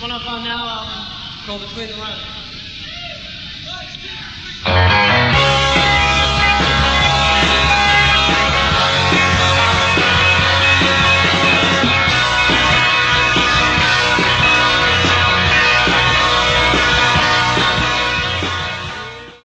one off our now album called Between the Lines.